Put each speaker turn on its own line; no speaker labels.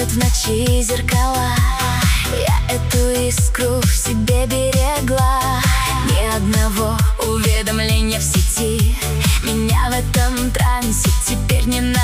в ночи зеркала. Я эту искру в себе берегла. Ни одного уведомления в сети. Меня в этом трансе теперь не